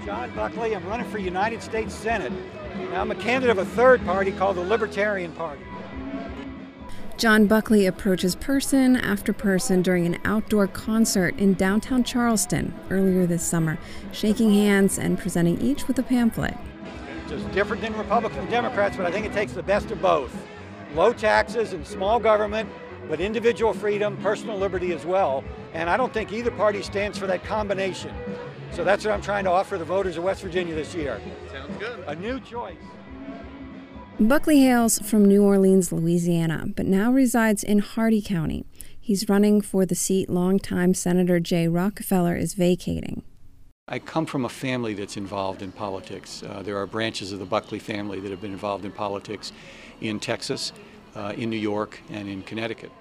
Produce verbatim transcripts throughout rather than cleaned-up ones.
John Buckley. I'm running for United States Senate. Now, I'm a candidate of a third party called the Libertarian Party. John Buckley approaches person after person during an outdoor concert in downtown Charleston earlier this summer, shaking hands and presenting each with a pamphlet. It's just different than Republicans and Democrats, but I think it takes the best of both. Low taxes and small government, but individual freedom, personal liberty as well. And I don't think either party stands for that combination. So that's what I'm trying to offer the voters of West Virginia this year. Sounds good. A new choice. Buckley hails from New Orleans, Louisiana, but now resides in Hardee County. He's running for the seat longtime Senator Jay Rockefeller is vacating. I come from a family that's involved in politics. Uh, there are branches of the Buckley family that have been involved in politics in Texas, uh, in New York, and in Connecticut.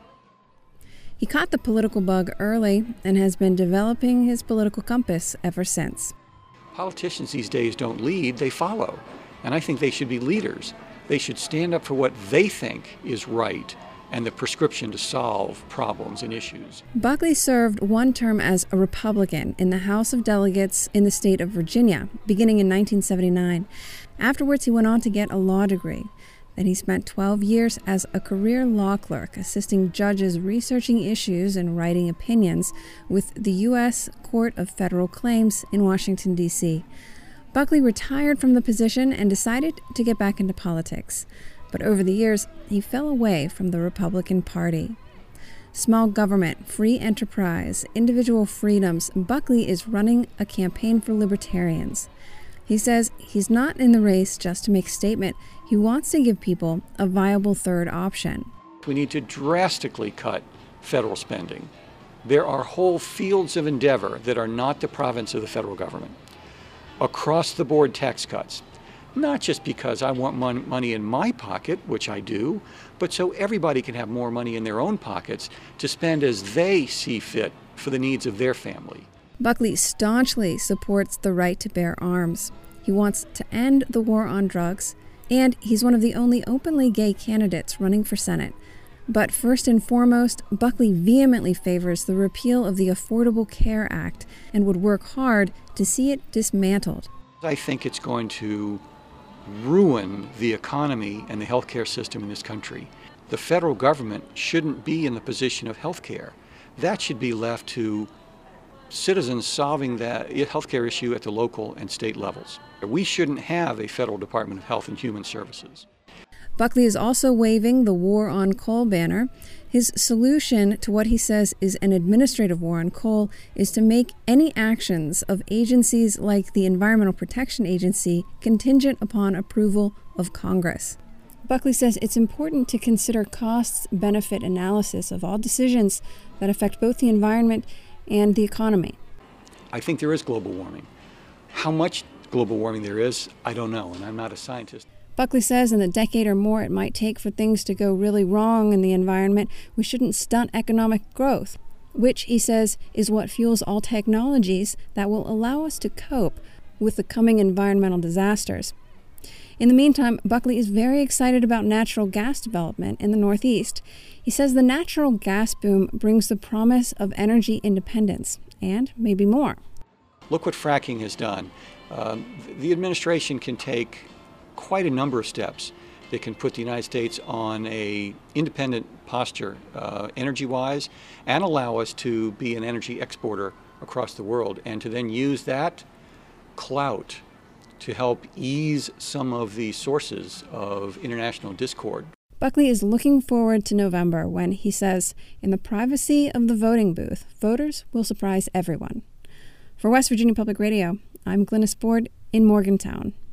He caught the political bug early and has been developing his political compass ever since. Politicians these days don't lead, they follow. And I think they should be leaders. They should stand up for what they think is right and the prescription to solve problems and issues. Buckley served one term as a Republican in the House of Delegates in the state of Virginia, beginning in nineteen seventy-nine. Afterwards, he went on to get a law degree. Then he spent twelve years as a career law clerk, assisting judges researching issues and writing opinions with the U S Court of Federal Claims in Washington, D C Buckley retired from the position and decided to get back into politics. But over the years, he fell away from the Republican Party. Small government, free enterprise, individual freedoms, Buckley is running a campaign for libertarians. He says he's not in the race just to make a statement. He wants to give people a viable third option. We need to drastically cut federal spending. There are whole fields of endeavor that are not the province of the federal government. Across-the-board tax cuts, not just because I want mon- money in my pocket, which I do, but so everybody can have more money in their own pockets to spend as they see fit for the needs of their family. Buckley staunchly supports the right to bear arms. He wants to end the war on drugs, and he's one of the only openly gay candidates running for Senate. But first and foremost, Buckley vehemently favors the repeal of the Affordable Care Act and would work hard to see it dismantled. I think it's going to ruin the economy and the healthcare system in this country. The federal government shouldn't be in the position of healthcare. That should be left to citizens solving that healthcare issue at the local and state levels. We shouldn't have a federal Department of Health and Human Services. Buckley is also waving the war on coal banner. His solution to what he says is an administrative war on coal is to make any actions of agencies like the Environmental Protection Agency contingent upon approval of Congress. Buckley says it's important to consider cost-benefit analysis of all decisions that affect both the environment and the economy. I think there is global warming. How much global warming there is, I don't know, and I'm not a scientist. Buckley says in the decade or more it might take for things to go really wrong in the environment, we shouldn't stunt economic growth, which, he says, is what fuels all technologies that will allow us to cope with the coming environmental disasters. In the meantime, Buckley is very excited about natural gas development in the Northeast. He says the natural gas boom brings the promise of energy independence, and maybe more. Look what fracking has done. Um, the administration can take quite a number of steps that can put the United States on a independent posture uh, energy-wise and allow us to be an energy exporter across the world and to then use that clout to help ease some of the sources of international discord. Buckley is looking forward to November when, he says, in the privacy of the voting booth, voters will surprise everyone. For West Virginia Public Radio, I'm Glynis Board in Morgantown.